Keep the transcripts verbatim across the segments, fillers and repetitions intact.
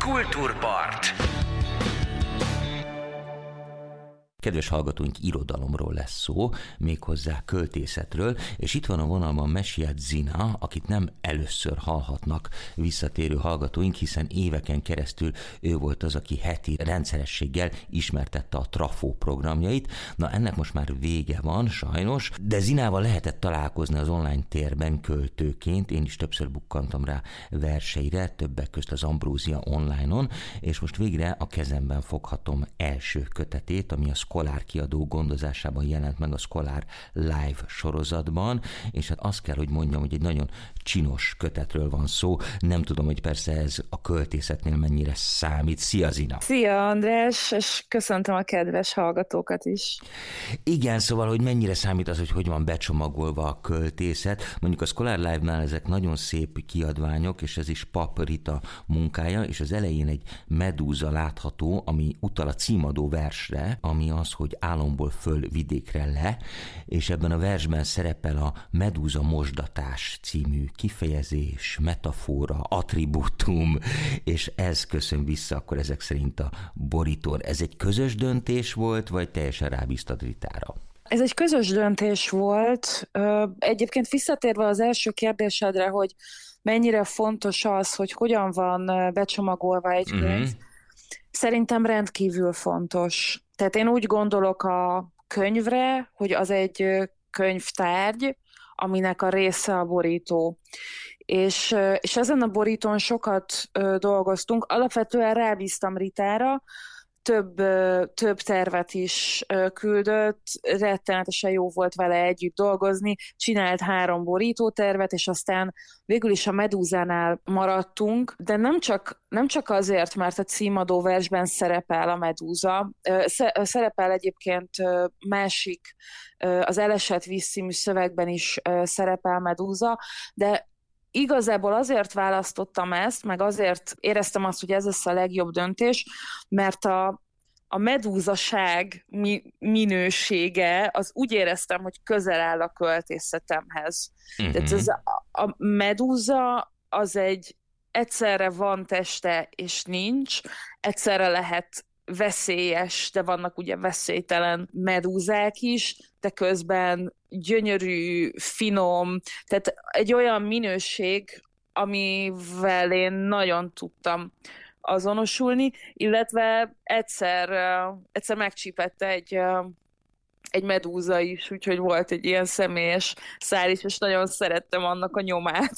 Kultúrpart. Kedves hallgatóink, irodalomról lesz szó, méghozzá költészetről, és itt van a vonalban Messiás Zina, akit nem először hallhatnak visszatérő hallgatóink, hiszen éveken keresztül ő volt az, aki heti rendszerességgel ismertette a Trafó programjait. Na, ennek most már vége van, sajnos, de Zinával lehetett találkozni az online térben költőként, én is többször bukkantam rá verseire, többek közt az Ambrózia online-on, és most végre a kezemben foghatom első kötetét, ami a Szkolár kiadó gondozásában jelent meg a Szkolár Live sorozatban, és hát azt kell, hogy mondjam, hogy egy nagyon csinos kötetről van szó. Nem tudom, hogy persze ez a költészetnél mennyire számít. Szia, Zina! Szia, András, és köszöntöm a kedves hallgatókat is. Igen, szóval, hogy mennyire számít az, hogy hogy van becsomagolva a költészet. Mondjuk a Szkolár Live-nál ezek nagyon szép kiadványok, és ez is Pap Rita munkája, és az elején egy medúza látható, ami utal a címadó versre, ami az, hogy álomból föl vidékre le, és ebben a versben szerepel a medúza mosdatás című kifejezés, metafora, attribútum, és ez köszön vissza akkor ezek szerint a borítón. Ez egy közös döntés volt, vagy teljesen rábíztad Ritára? Ez egy közös döntés volt. Egyébként visszatérve az első kérdésedre, hogy mennyire fontos az, hogy hogyan van becsomagolva egy könyv, uh-huh. Szerintem rendkívül fontos. Tehát én úgy gondolok a könyvre, hogy az egy könyvtárgy, aminek a része a borító. És, és ezen a borítón sokat dolgoztunk. Alapvetően rábíztam Ritára, több, több tervet is küldött, rettenetesen jó volt vele együtt dolgozni, csinált három borítótervet, és aztán végül is a medúzánál maradtunk, de nem csak, nem csak azért, mert a címadó versben szerepel a medúza, szerepel egyébként másik, az Elesett víz című szövegben is szerepel medúza, de igazából azért választottam ezt, meg azért éreztem azt, hogy ez lesz a legjobb döntés, mert a, a medúzaság mi, minősége, az úgy éreztem, hogy közel áll a költészetemhez. Uh-huh. Tehát ez a, a medúza az egy egyszerre van teste és nincs, egyszerre lehet veszélyes, de vannak ugye veszélytelen medúzák is, de közben gyönyörű, finom, tehát egy olyan minőség, amivel én nagyon tudtam azonosulni, illetve egyszer, egyszer megcsípette egy, egy medúza is, úgyhogy volt egy ilyen személyes szál is, és nagyon szerettem annak a nyomát.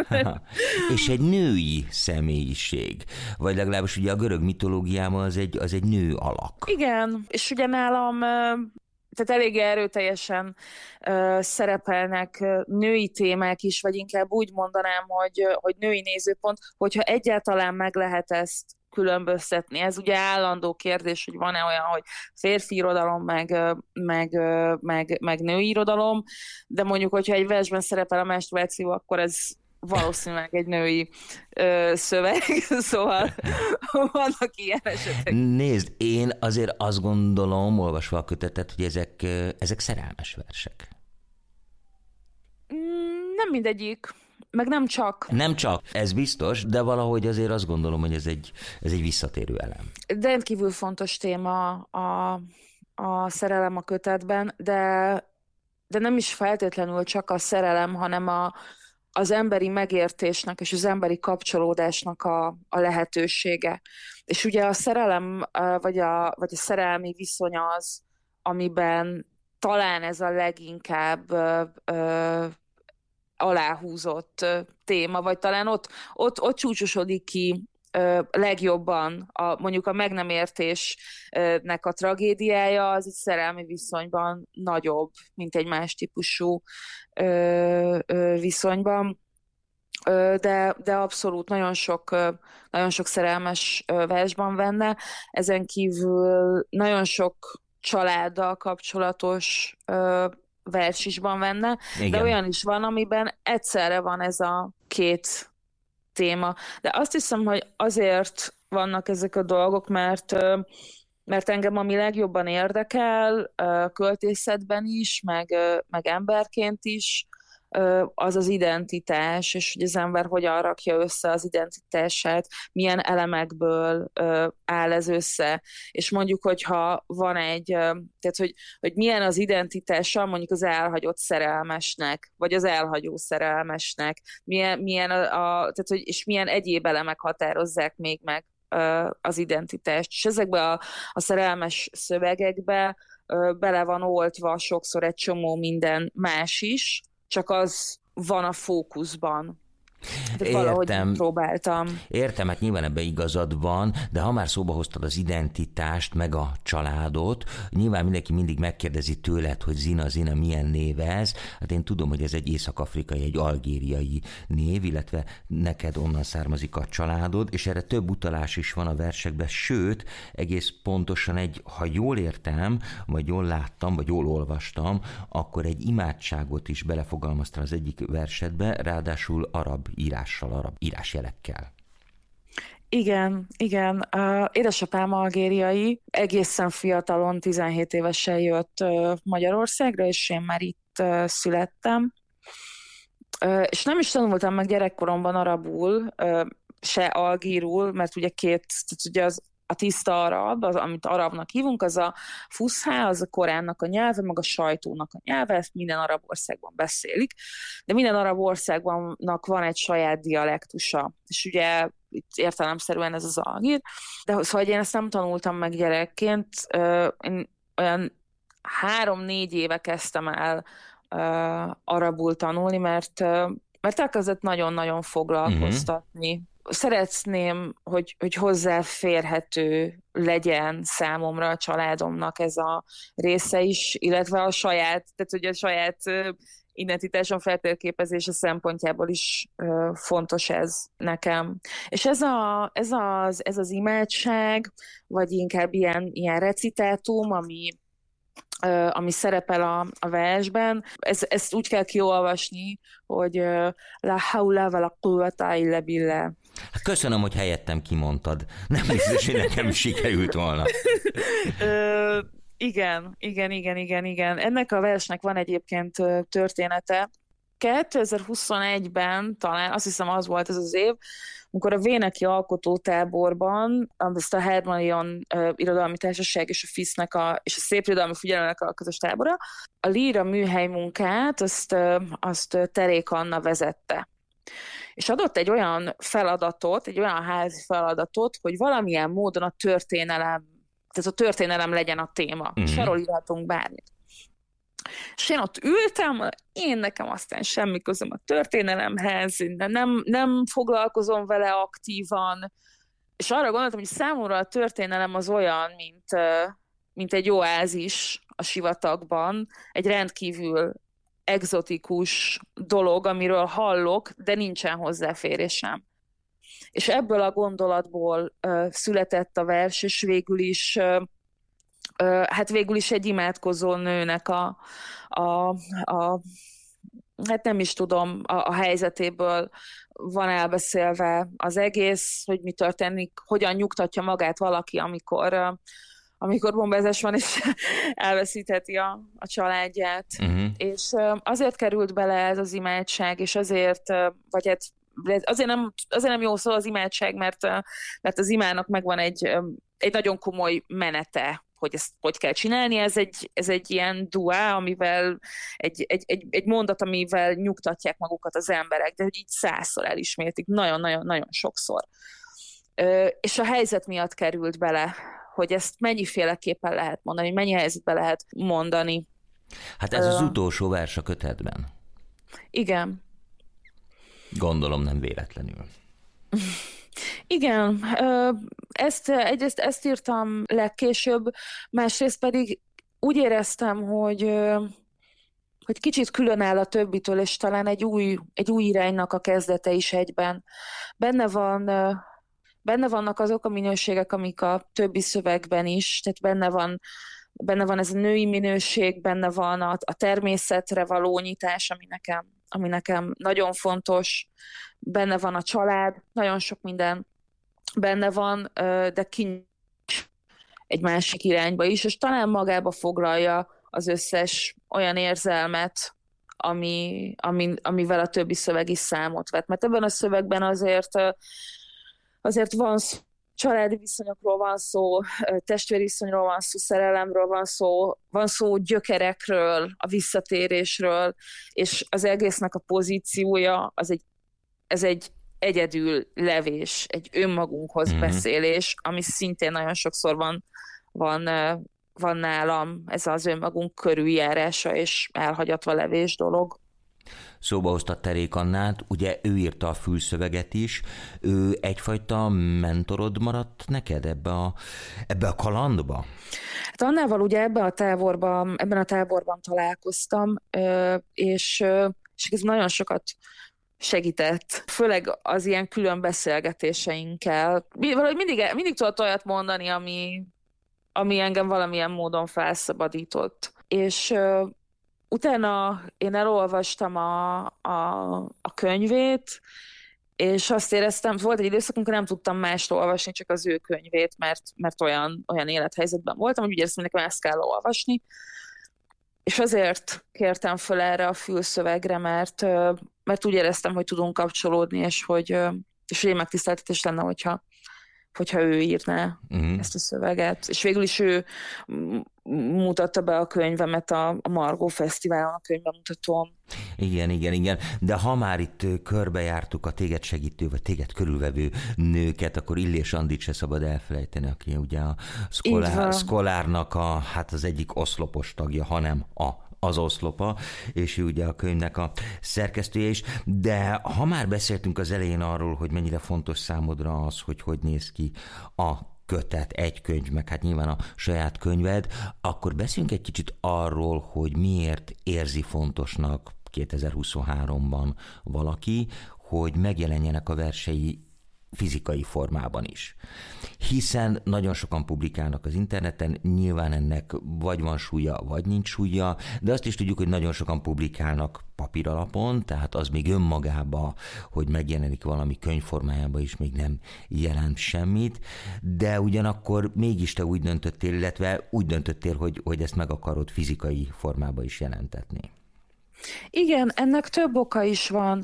És egy női személyiség, vagy legalábbis ugye a görög mitológiában az egy, az egy nő alak. Igen, és ugye nálam tehát elég erőteljesen uh, szerepelnek női témák is, vagy inkább úgy mondanám, hogy, hogy női nézőpont, hogyha egyáltalán meg lehet ezt különböztetni. Ez ugye állandó kérdés, hogy van-e olyan, hogy férfi irodalom, meg, meg, meg, meg női irodalom, de mondjuk, hogyha egy versben szerepel a menstruáció, akkor ez valószínűleg egy női ö, szöveg, szóval vannak ilyen esetek. Nézd, én azért azt gondolom, olvasva a kötetet, hogy ezek, ezek szerelmes versek. Nem mindegyik, meg nem csak. Nem csak, ez biztos, de valahogy azért azt gondolom, hogy ez egy, ez egy visszatérő elem. De rendkívül fontos téma a, a szerelem a kötetben, de, de nem is feltétlenül csak a szerelem, hanem a az emberi megértésnek és az emberi kapcsolódásnak a, a lehetősége. És ugye a szerelem, vagy a, vagy a szerelmi viszony az, amiben talán ez a leginkább ö, ö, aláhúzott téma, vagy talán ott, ott, ott csúcsosodik ki ö, legjobban a, mondjuk a meg nem értésnek a tragédiája, az egy szerelmi viszonyban nagyobb, mint egy más típusú ö, ö, viszonyban. Ö, de, de abszolút nagyon sok, ö, nagyon sok szerelmes ö, versban benne. Ezen kívül nagyon sok családdal kapcsolatos ö, vers is van benne, igen. De olyan is van, amiben egyszerre van ez a két téma. De azt hiszem, hogy azért vannak ezek a dolgok, mert, mert engem ami legjobban érdekel, költészetben is, meg, meg emberként is, az az identitás, és hogy az ember hogyan rakja össze az identitását, milyen elemekből áll ez össze. És mondjuk, hogyha van egy, tehát hogy, hogy milyen az identitása mondjuk az elhagyott szerelmesnek, vagy az elhagyó szerelmesnek, milyen, milyen a, a, tehát hogy, és milyen egyéb elemek határozzák még meg az identitást. És ezekbe a, a szerelmes szövegekbe bele van oltva sokszor egy csomó minden más is, csak az van a fókuszban. De valahogy értem, próbáltam. Értem, hát nyilván ebben igazad van, de ha már szóba hoztad az identitást, meg a családot, nyilván mindenki mindig megkérdezi tőled, hogy Zina, Zina, milyen név ez? Hát én tudom, hogy ez egy észak-afrikai, egy algériai név, illetve neked onnan származik a családod, és erre több utalás is van a versekben, sőt, egész pontosan egy, ha jól értem, vagy jól láttam, vagy jól olvastam, akkor egy imádságot is belefogalmaztál az egyik versetbe, ráadásul arab írással, arab írásjelekkel. Igen, igen. Uh, édesapám algériai, egészen fiatalon, tizenhét évesen jött uh, Magyarországra, és én már itt uh, születtem. Uh, és nem is tanultam meg gyerekkoromban arabul, uh, se algírul, mert ugye két, tehát ugye az a tiszta arab, az, amit arabnak hívunk, az a fuszhá, az a Koránnak a nyelve, meg a sajtónak a nyelve, ezt minden arab országban beszélik, de minden arab országnak van egy saját dialektusa, és ugye itt értelemszerűen ez az algír, de szóval én ezt nem tanultam meg gyerekként, én olyan három-négy éve kezdtem el arabul tanulni, mert, mert elkezdett nagyon-nagyon foglalkoztatni. Mm-hmm. Szeretném, hogy, hogy hozzáférhető legyen számomra, a családomnak ez a része is, illetve a saját, tehát ugye a saját identitásom feltérképezése szempontjából is ö, fontos ez nekem. És ez, a, ez, az, ez az imádság, vagy inkább ilyen, ilyen recitátum, ami Uh, ami szerepel a, a versben. Ez, ezt úgy kell kiolvasni, hogy uh, la haula wa la quwwata illa billah. Köszönöm, hogy helyettem kimondtad. Nem biztos, hogy nekem is sikerült volna. uh, igen, igen, igen, igen, igen. Ennek a versnek van egyébként története. kétezer-huszonegyben talán, azt hiszem az volt ez az év, amikor a Véneki Alkotótáborban, azt a Hermalion uh, Irodalmi Társaság és a FISZ-nek a, és a Szépirodalmi Figyelemnek a közös tábora, a Líra műhely munkát, azt, uh, azt Terék Anna vezette. És adott egy olyan feladatot, egy olyan házi feladatot, hogy valamilyen módon a történelem, tehát a történelem legyen a téma. Mm-hmm. És arról írhatunk bármit. És én ott ültem, én nekem aztán semmi közöm a történelemhez, nem, nem foglalkozom vele aktívan, és arra gondoltam, hogy számomra a történelem az olyan, mint, mint egy oázis a sivatagban, egy rendkívül egzotikus dolog, amiről hallok, de nincsen hozzáférésem. És ebből a gondolatból uh, született a vers, és végül is uh, hát végül is egy imádkozó nőnek a, a, a hát nem is tudom, a, a helyzetéből van elbeszélve az egész, hogy mi történik, hogyan nyugtatja magát valaki, amikor, amikor bombázás van, és elveszítheti a, a családját. Uh-huh. És azért került bele ez az imádság, és azért, vagy hát azért nem, azért nem jó szó az imádság, mert, mert az imának megvan egy, egy nagyon komoly menete, hogy ezt hogy kell csinálni, ez egy, ez egy ilyen duá, amivel egy, egy, egy, egy mondat, amivel nyugtatják magukat az emberek, de hogy így százszor elismétik, nagyon-nagyon-nagyon sokszor. Ö, és a helyzet miatt került bele, hogy ezt mennyiféleképpen lehet mondani, mennyi helyzetben lehet mondani. Hát ez Ö, az utolsó vers a kötetben. Igen. Gondolom nem véletlenül. Igen, ezt, egyrészt ezt írtam legkésőbb, másrészt pedig úgy éreztem, hogy, hogy kicsit különáll a többitől, és talán egy új, egy új iránynak a kezdete is egyben. Benne van, benne vannak azok a minőségek, amik a többi szövegben is, tehát benne van, benne van ez a női minőség, benne van a, a természetre való nyitás, ami nekem, ami nekem nagyon fontos, benne van a család, nagyon sok minden benne van, de kinyit egy másik irányba is, és talán magába foglalja az összes olyan érzelmet, ami, ami, amivel a többi szöveg is számot vett. Mert ebben a szövegben azért, azért van családi viszonyokról van szó, testvérviszonyról van szó, szerelemről van szó, van szó gyökerekről, a visszatérésről, és az egésznek a pozíciója, az egy, ez egy egyedül levés, egy önmagunkhoz mm-hmm. beszélés, ami szintén nagyon sokszor van, van, van nálam, ez az önmagunk körüljárása és elhagyatva levés dolog. Szóba hoztad Terék Annát, ugye ő írta a fülszöveget is, ő egyfajta mentorod maradt neked ebbe a, ebbe a kalandba? Hát Annával ugye ebben a táborban, ebben a táborban találkoztam, és, és ez nagyon sokat segített, főleg az ilyen külön beszélgetéseinkkel. Valahogy mindig, mindig tudott olyat mondani, ami, ami engem valamilyen módon felszabadított. És uh, utána én elolvastam a, a, a könyvét, és azt éreztem, volt egy időszak, amikor nem tudtam mást olvasni, csak az ő könyvét, mert, mert olyan, olyan élethelyzetben voltam, hogy úgy éreztem, hogy nekem ezt kell olvasni. És azért kértem föl erre a fülszövegre, mert, mert úgy éreztem, hogy tudunk kapcsolódni, és hogy, és hogy én megtiszteltetés lenne, hogyha, hogyha ő írná uh-huh. ezt a szöveget. És végül is ő mutatta be a könyvemet a, a Margó Fesztiválon, a könyvbemutatón. Igen, igen, igen. De ha már itt körbejártuk a téged segítő, vagy téged körülvevő nőket, akkor Illés Andit se szabad elfelejteni, aki ugye a Szkolár, Szkolárnak a, hát az egyik oszlopos tagja, hanem a az oszlopa, és ő ugye a könyvnek a szerkesztője is, de ha már beszéltünk az elején arról, hogy mennyire fontos számodra az, hogy hogy néz ki a kötet, egy könyv, meg hát nyilván a saját könyved, akkor beszéljünk egy kicsit arról, hogy miért érzi fontosnak kétezer-huszonháromban valaki, hogy megjelenjenek a versei fizikai formában is. Hiszen nagyon sokan publikálnak az interneten, nyilván ennek vagy van súlya, vagy nincs súlya, de azt is tudjuk, hogy nagyon sokan publikálnak papíralapon, tehát az még önmagába, hogy megjelenik valami könyvformájában is még nem jelent semmit, de ugyanakkor mégis te úgy döntöttél, illetve úgy döntöttél, hogy, hogy ezt meg akarod fizikai formába is jelentetni. Igen, ennek több oka is van.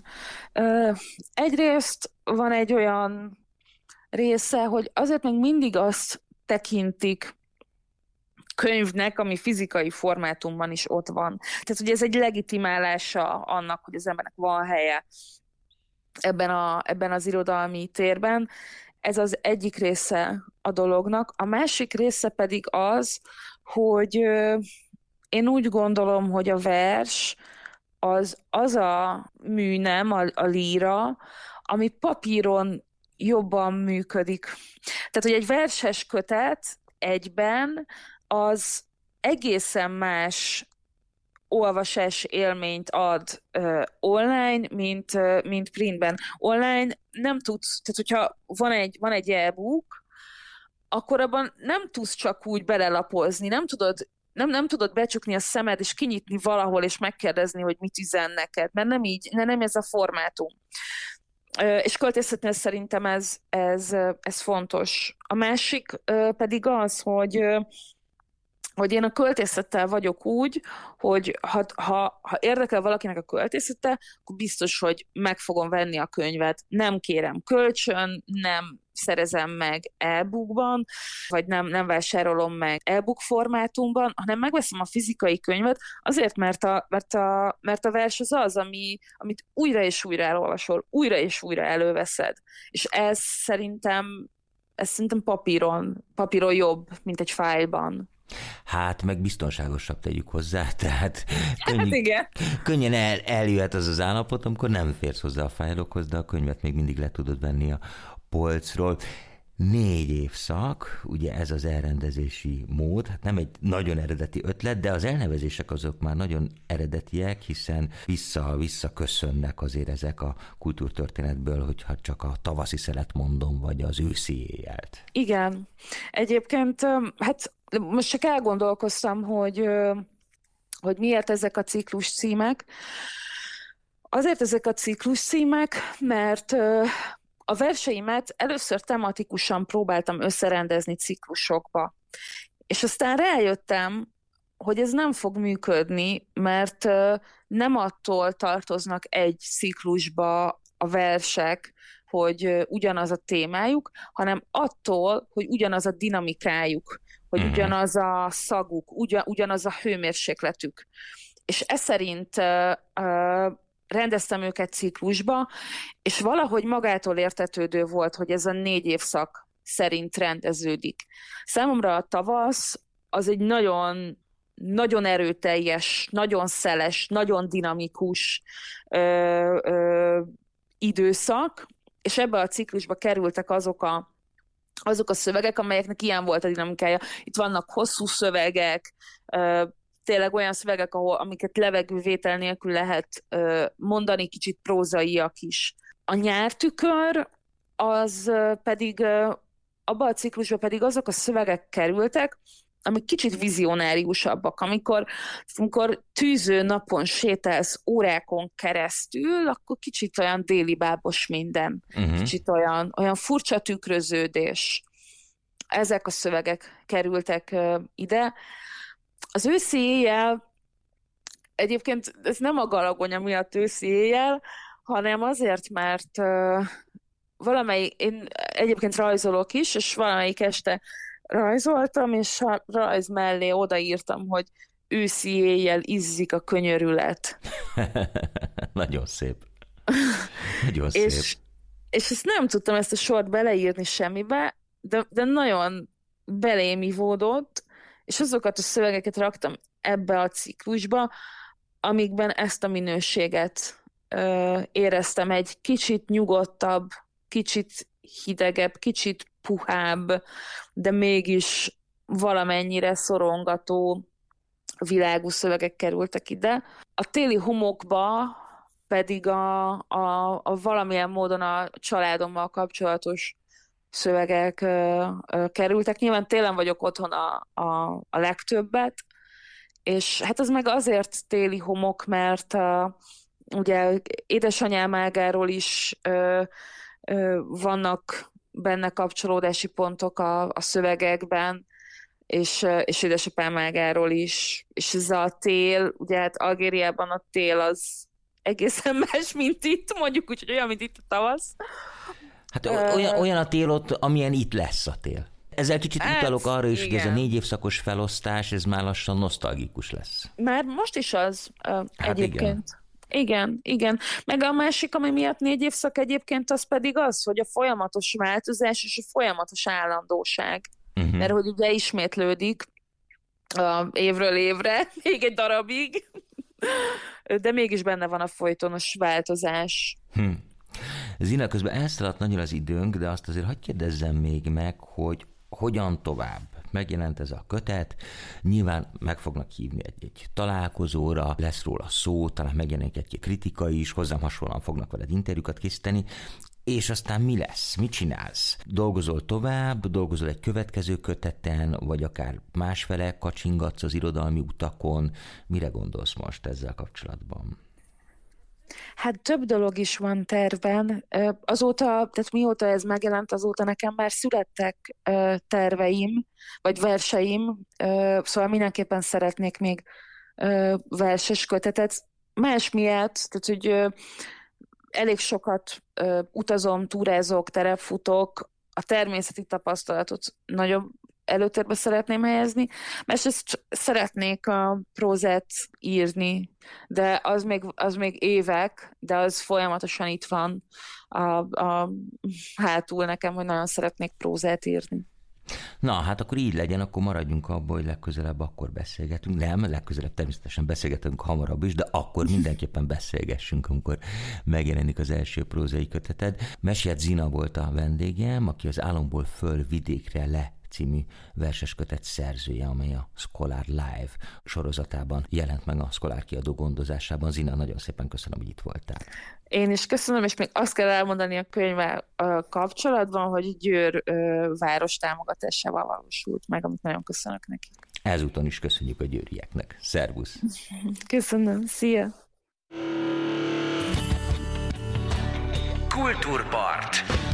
Egyrészt van egy olyan része, hogy azért még mindig azt tekintik könyvnek, ami fizikai formátumban is ott van. Tehát ugye ez egy legitimálása annak, hogy az embernek van helye ebben, a, ebben az irodalmi térben. Ez az egyik része a dolognak. A másik része pedig az, hogy én úgy gondolom, hogy a vers az, az a műnem, a, a líra, ami papíron jobban működik. Tehát, hogy egy verses kötet egyben az egészen más olvasás élményt ad uh, online, mint, uh, mint printben. Online nem tudsz, tehát hogyha van egy, van egy e-book, akkor abban nem tudsz csak úgy belelapozni, nem tudod Nem, nem tudod becsukni a szemed, és kinyitni valahol, és megkérdezni, hogy mit üzen neked, mert nem így, nem ez a formátum. És költészetnél szerintem ez, ez, ez fontos. A másik pedig az, hogy, hogy én a költészettel vagyok úgy, hogy ha, ha, ha érdekel valakinek a költészete, akkor biztos, hogy meg fogom venni a könyvet. Nem kérem kölcsön, nem szerezem meg e-bookban, vagy nem, nem vásárolom meg e-book formátumban, hanem megveszem a fizikai könyvet, azért, mert a, mert a, mert a vers az az, ami, amit újra és újra elolvasol, újra és újra előveszed. És ez szerintem, ez szerintem papíron, papíron jobb, mint egy fájlban. Hát, meg biztonságosabb tegyük hozzá, tehát könnyű, hát igen. könnyen el, eljöhet az az állapot, amikor nem férsz hozzá a fájlokhoz, de a könyvet még mindig le tudod venni a polcról. Négy évszak, ugye ez az elrendezési mód, hát nem egy nagyon eredeti ötlet, de az elnevezések azok már nagyon eredetiek, hiszen vissza, visszaköszönnek azért ezek a kultúrtörténetből, hogyha csak a tavaszi szelet mondom, vagy az őszi éjjelt. Igen. Egyébként, hát most csak elgondolkoztam, hogy, hogy miért ezek a ciklus címek. Azért ezek a ciklus címek, mert a verseimet először tematikusan próbáltam összerendezni ciklusokba. És aztán rájöttem, hogy ez nem fog működni, mert nem attól tartoznak egy ciklusba a versek, hogy ugyanaz a témájuk, hanem attól, hogy ugyanaz a dinamikájuk, hogy uh-huh. ugyanaz a szaguk, ugyan, ugyanaz a hőmérsékletük. És ez szerint uh, uh, rendeztem őket ciklusba, és valahogy magától értetődő volt, hogy ez a négy évszak szerint rendeződik. Számomra a tavasz az egy nagyon, nagyon erőteljes, nagyon szeles, nagyon dinamikus ö, ö, időszak, és ebbe a ciklusba kerültek azok a, azok a szövegek, amelyeknek ilyen volt a dinamikája. Itt vannak hosszú szövegek, ö, tényleg olyan szövegek, ahol, amiket levegővétel nélkül lehet ö, mondani, kicsit prózaiak is. A nyártükör az pedig, ö, abban a ciklusban pedig azok a szövegek kerültek, amik kicsit vizionáriusabbak, amikor, amikor tűző napon sétálsz órákon keresztül, akkor kicsit olyan déli bábos minden, uh-huh. kicsit olyan, olyan furcsa tükröződés. Ezek a szövegek kerültek uh, ide. Az őszi éjjel, egyébként ez nem a Galagonya miatt őszi éjjel, hanem azért, mert uh, valamelyik, én egyébként rajzolok is, és valamelyik este rajzoltam, és a rajz mellé odaírtam, hogy őszi éjjel izzik a könyörület. Nagyon szép. Nagyon szép. És, és ezt nem tudtam ezt a sort beleírni semmibe, de, de nagyon belém ivódott, és azokat a szövegeket raktam ebbe a ciklusba, amikben ezt a minőséget ö, éreztem, egy kicsit nyugodtabb, kicsit hidegebb, kicsit puhább, de mégis valamennyire szorongató világú szövegek kerültek ide. A téli homokba pedig a, a, a valamilyen módon a családommal kapcsolatos szövegek ö, ö, kerültek. Nyilván télen vagyok otthon a, a, a legtöbbet, és hát ez meg azért téli homok, mert uh, ugye édesanyám ágáról is ö, ö, vannak benne kapcsolódási pontok a, a szövegekben, és, és édesapám ágáról is. És ez a tél, ugye hát Algériában a tél az egészen más, mint itt, mondjuk úgy, hogy olyan, mint itt a tavasz. Hát olyan, olyan a tél ott, amilyen itt lesz a tél. Ezzel kicsit hát, utalok arra is, igen. hogy ez a négy évszakos felosztás, ez már lassan nosztalgikus lesz. Már most is az uh, hát egyébként. Igen. Igen, igen. Meg a másik, ami miatt négy évszak egyébként, az pedig az, hogy a folyamatos változás és a folyamatos állandóság. Uh-huh. Mert hogy ugye ismétlődik uh, évről évre, még egy darabig, de mégis benne van a folytonos változás. Hm. Zina, közben elszaladt nagyon az időnk, de azt azért hadd kérdezzem még meg, hogy hogyan tovább? Megjelent ez a kötet, nyilván meg fognak hívni egy-egy találkozóra, lesz róla szó, talán megjelenik egy-egy kritika is, hozzám hasonlóan fognak veled interjúkat készíteni, és aztán mi lesz? Mit csinálsz? Dolgozol tovább, dolgozol egy következő köteten, vagy akár másfele kacsingatsz az irodalmi utakon? Mire gondolsz most ezzel kapcsolatban? Hát több dolog is van tervben. Azóta, tehát mióta ez megjelent, azóta nekem már születtek terveim, vagy verseim, szóval mindenképpen szeretnék még verses kötetet. Más miatt, tehát hogy elég sokat utazom, túrázok, terepfutok, a természeti tapasztalatot nagyobb előtérbe szeretném helyezni, másrészt szeretnék a prózát írni, de az még, az még évek, de az folyamatosan itt van a, a hátul nekem, hogy nagyon szeretnék prózát írni. Na, hát akkor így legyen, akkor maradjunk abban, hogy legközelebb akkor beszélgetünk. Nem, legközelebb természetesen beszélgetünk hamarabb is, de akkor mindenképpen beszélgessünk, amikor megjelenik az első prózai köteted. Mesiet Zina volt a vendégem, aki az Álomból föl vidékre le című verseskötet szerzője, amely a Szkolár Live sorozatában jelent meg a Szkolár kiadó gondozásában. Zina, nagyon szépen köszönöm, hogy itt voltál. Én is köszönöm, és még azt kell elmondani a könyvvel kapcsolatban, hogy Győr ö, város támogatásával valósult meg, amit nagyon köszönök neki. Ezúton is köszönjük a győrieknek. Szervusz! Köszönöm, szia! Kultúrpart.